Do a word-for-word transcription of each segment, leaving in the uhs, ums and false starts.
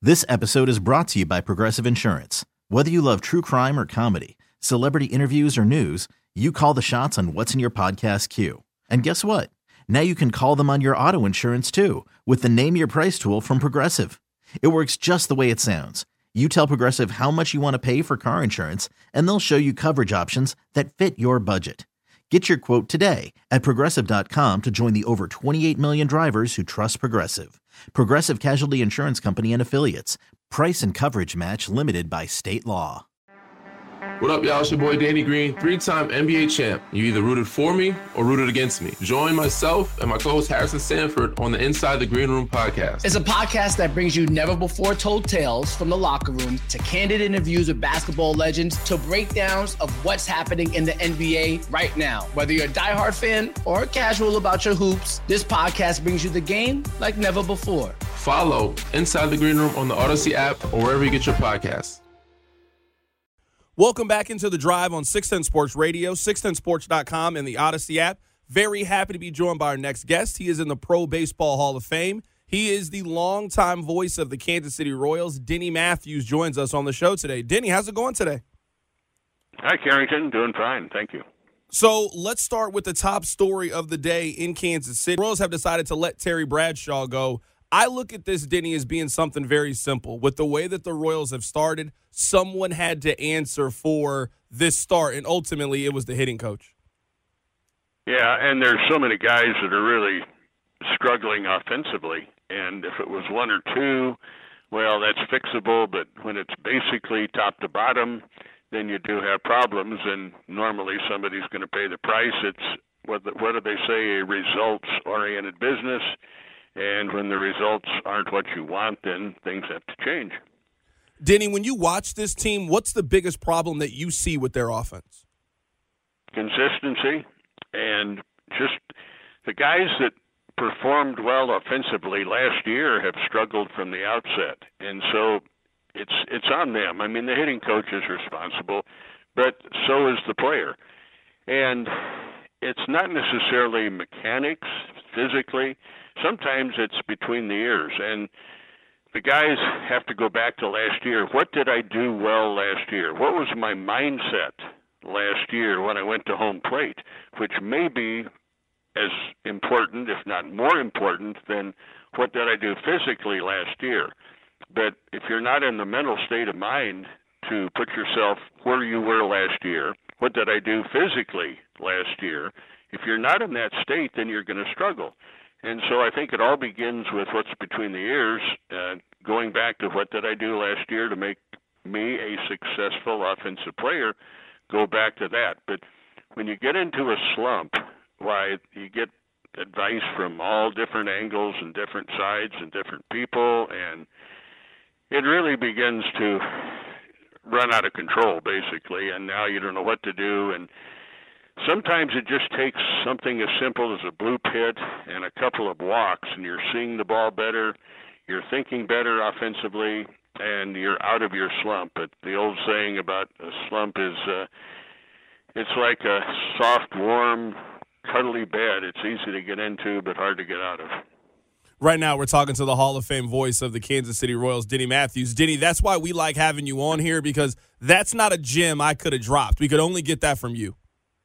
This episode is brought to you by Progressive Insurance. Whether you love true crime or comedy, celebrity interviews or news, you call the shots on what's in your podcast queue. And guess what? Now you can call them on your auto insurance too with the Name Your Price tool from Progressive. It works just the way it sounds. You tell Progressive how much you want to pay for car insurance, and they'll show you coverage options that fit your budget. Get your quote today at Progressive dot com to join the over twenty-eight million drivers who trust Progressive. Progressive Casualty Insurance Company and Affiliates. Price and coverage match limited by state law. What up, y'all? It's your boy Danny Green, three-time N B A champ. You either rooted for me or rooted against me. Join myself and my co-host Harrison Sanford on the Inside the Green Room podcast. It's a podcast that brings you never-before-told tales from the locker room to candid interviews with basketball legends to breakdowns of what's happening in the N B A right now. Whether you're a diehard fan or casual about your hoops, this podcast brings you the game like never before. Follow Inside the Green Room on the Odyssey app or wherever you get your podcasts. Welcome back into The Drive on six ten Sports Radio, six ten sports dot com, and the Odyssey app. Very happy to be joined by our next guest. He is in the Pro Baseball Hall of Fame. He is the longtime voice of the Kansas City Royals. Denny Matthews joins us on the show today. Denny, how's it going today? Hi, Carrington. Doing fine. Thank you. So let's start with the top story of the day in Kansas City. The Royals have decided to let Terry Bradshaw go. I look at this, Denny, as being something very simple. With the way that the Royals have started, someone had to answer for this start, and ultimately it was the hitting coach. Yeah, and there's so many guys that are really struggling offensively, and if it was one or two, well, that's fixable, but when it's basically top to bottom, then you do have problems, and normally somebody's going to pay the price. It's, what, the, what do they say, a results-oriented business. And when the results aren't what you want, then things have to change. Denny, when you watch this team, what's the biggest problem that you see with their offense? Consistency, and just the guys that performed well offensively last year have struggled from the outset. And so it's it's on them. I mean, the hitting coach is responsible, but so is the player. And it's not necessarily mechanics, physically. Sometimes it's between the ears, and the guys have to go back to last year. What did I do well last year? What was my mindset last year when I went to home plate, which may be as important, if not more important, than what did I do physically last year. But if you're not in the mental state of mind to put yourself where you were last year, what did I do physically last year? If you're not in that state, then you're going to struggle. And so I think it all begins with what's between the ears, uh, going back to what did I do last year to make me a successful offensive player, go back to that. But when you get into a slump, why, you get advice from all different angles and different sides and different people, and it really begins to run out of control, basically, and now you don't know what to do. And sometimes it just takes something as simple as a blue pit and a couple of walks, and you're seeing the ball better, you're thinking better offensively, and you're out of your slump. But the old saying about a slump is uh, it's like a soft, warm, cuddly bed. It's easy to get into but hard to get out of. Right now we're talking to the Hall of Fame voice of the Kansas City Royals, Denny Matthews. Denny, that's why we like having you on here, because that's not a gem I could have dropped. We could only get that from you.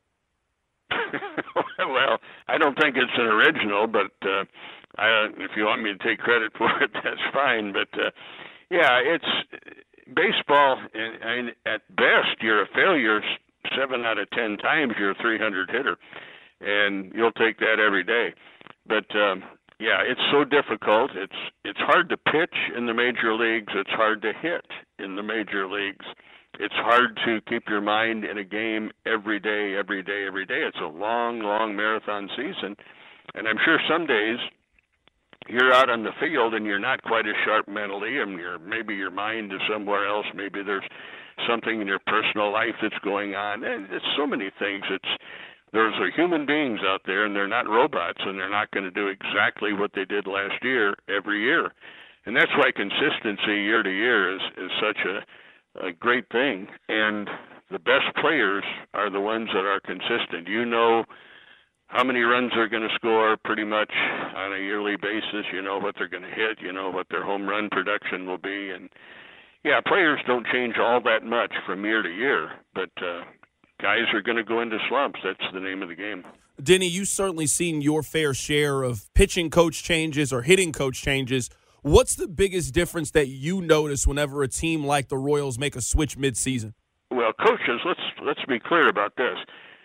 Well, I don't think it's an original, but uh, I, if you want me to take credit for it, that's fine. But, uh, yeah, it's baseball, and, and at best, you're a failure seven out of ten times. You're a three hundred hitter, and you'll take that every day. But, um, yeah, it's so difficult. It's it's hard to pitch in the major leagues. It's hard to hit in the major leagues. It's hard to keep your mind in a game every day, every day, every day. It's a long, long marathon season. And I'm sure some days you're out on the field and you're not quite as sharp mentally, and you're, maybe your mind is somewhere else. Maybe there's something in your personal life that's going on. And it's so many things. It's there's a human beings out there, and they're not robots, and they're not going to do exactly what they did last year every year. And that's why consistency year to year is, is such a a great thing, and the best players are the ones that are consistent. You know how many runs they're going to score pretty much on a yearly basis. You know what they're going to hit. You know what their home run production will be. And, yeah, players don't change all that much from year to year, but uh, guys are going to go into slumps. That's the name of the game. Denny, you've certainly seen your fair share of pitching coach changes or hitting coach changes. What's the biggest difference that you notice whenever a team like the Royals make a switch midseason? Well, coaches, let's let's be clear about this.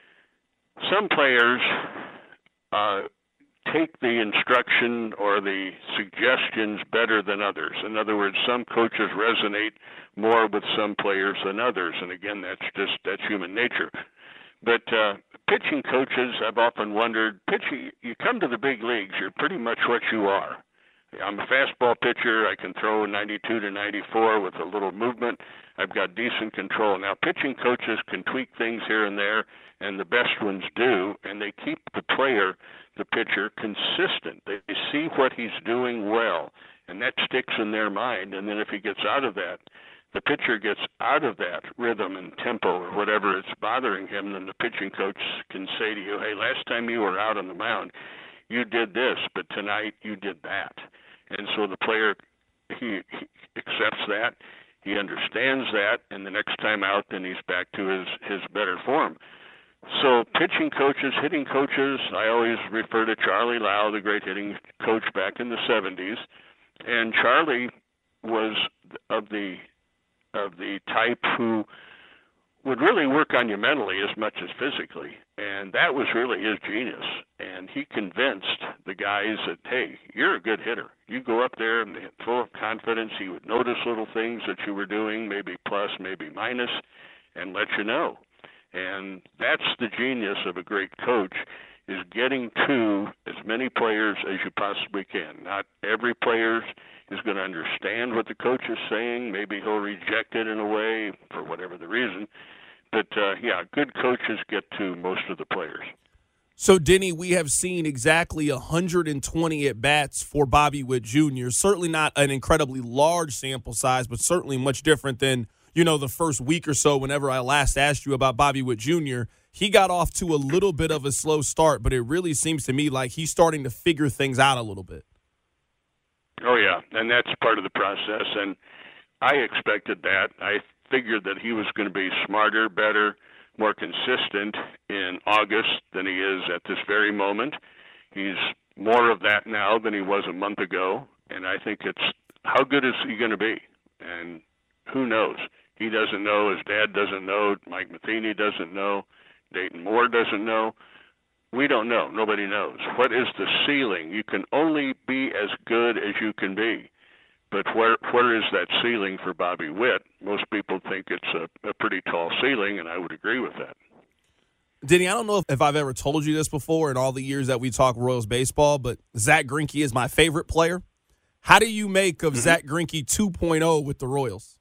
Some players uh, take the instruction or the suggestions better than others. In other words, some coaches resonate more with some players than others, and again, that's just that's human nature. But uh, pitching coaches, I've often wondered, pitching, you come to the big leagues, you're pretty much what you are. I'm a fastball pitcher. I can throw ninety-two to ninety-four with a little movement. I've got decent control. Now, pitching coaches can tweak things here and there, and the best ones do, and they keep the player, the pitcher, consistent. They see what he's doing well, and that sticks in their mind. And then if he gets out of that, the pitcher gets out of that rhythm and tempo or whatever is bothering him, then the pitching coach can say to you, hey, last time you were out on the mound, you did this, but tonight you did that. And so the player, he, he accepts that, he understands that, and the next time out, then he's back to his, his better form. So pitching coaches, hitting coaches, I always refer to Charlie Lau, the great hitting coach back in the seventies. And Charlie was of the of the type who would really work on you mentally as much as physically. And that was really his genius. And he convinced the guys that, hey, you're a good hitter. You go up there and full of confidence. He would notice little things that you were doing, maybe plus, maybe minus, and let you know. And that's the genius of a great coach, is getting to as many players as you possibly can. Not every player is going to understand what the coach is saying. Maybe he'll reject it in a way for whatever the reason. But, uh, yeah, good coaches get to most of the players. So, Denny, we have seen exactly one hundred twenty at-bats for Bobby Witt Junior Certainly not an incredibly large sample size, but certainly much different than, you know, the first week or so whenever I last asked you about Bobby Witt Junior He got off to a little bit of a slow start, but it really seems to me like he's starting to figure things out a little bit. Oh, yeah, and that's part of the process, and I expected that. I figured that he was going to be smarter, better, more consistent in August than he is at this very moment. He's more of that now than he was a month ago, and I think it's how good is he going to be? And who knows? He doesn't know. His dad doesn't know. Mike Matheny doesn't know. Dayton Moore doesn't know. We don't know. Nobody knows. What is the ceiling? You can only be as good as you can be. But where where is that ceiling for Bobby Witt? Most people think it's a, a pretty tall ceiling, and I would agree with that. Denny, I don't know if, if I've ever told you this before in all the years that we talk Royals baseball, but Zach Greinke is my favorite player. How do you make of mm-hmm. Zach Greinke two point oh with the Royals?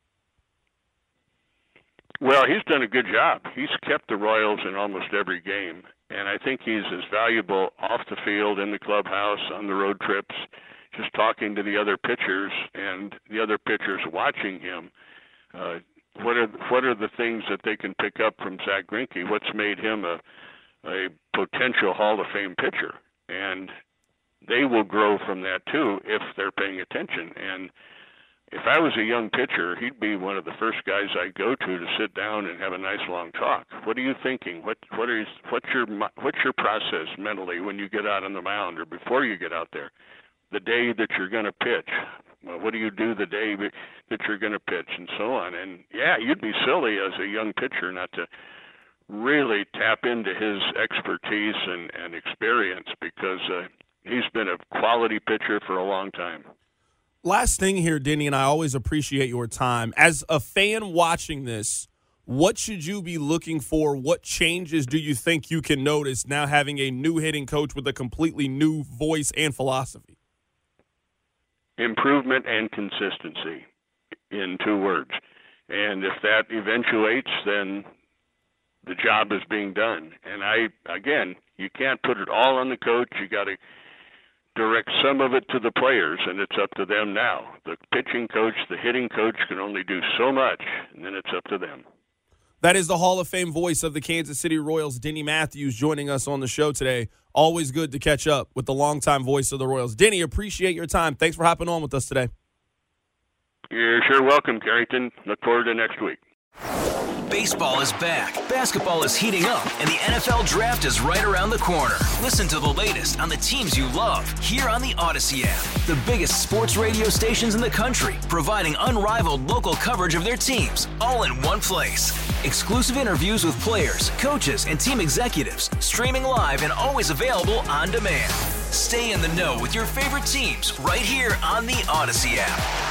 Well, he's done a good job. He's kept the Royals in almost every game, and I think he's as valuable off the field, in the clubhouse, on the road trips, just talking to the other pitchers and the other pitchers watching him. Uh, what are what are the things that they can pick up from Zach Greinke? What's made him a a potential Hall of Fame pitcher? And they will grow from that too if they're paying attention. And if I was a young pitcher, he'd be one of the first guys I'd go to to sit down and have a nice long talk. What are you thinking? What what is what's your what's your process mentally when you get out on the mound or before you get out there? The day that you're going to pitch, well, what do you do the day that you're going to pitch, and so on? And yeah, you'd be silly as a young pitcher not to really tap into his expertise and, and experience, because uh, he's been a quality pitcher for a long time. Last thing here, Denny, and I always appreciate your time. As a fan watching this, what should you be looking for? What changes do you think you can notice now having a new hitting coach with a completely new voice and philosophy? Improvement and consistency, in two words. And if that eventuates, then the job is being done. And I, again, you can't put it all on the coach. You got to direct some of it to the players, and it's up to them now. The pitching coach, the hitting coach can only do so much, and then it's up to them. That is the Hall of Fame voice of the Kansas City Royals, Denny Matthews, joining us on the show today. Always good to catch up with the longtime voice of the Royals. Denny, appreciate your time. Thanks for hopping on with us today. You're sure welcome, Carrington. Look forward to next week. Baseball is back, basketball is heating up, and the N F L Draft is right around the corner. Listen to the latest on the teams you love here on the Odyssey app. The biggest sports radio stations in the country, providing unrivaled local coverage of their teams, all in one place. Exclusive interviews with players, coaches, and team executives, streaming live and always available on demand. Stay in the know with your favorite teams right here on the Odyssey app.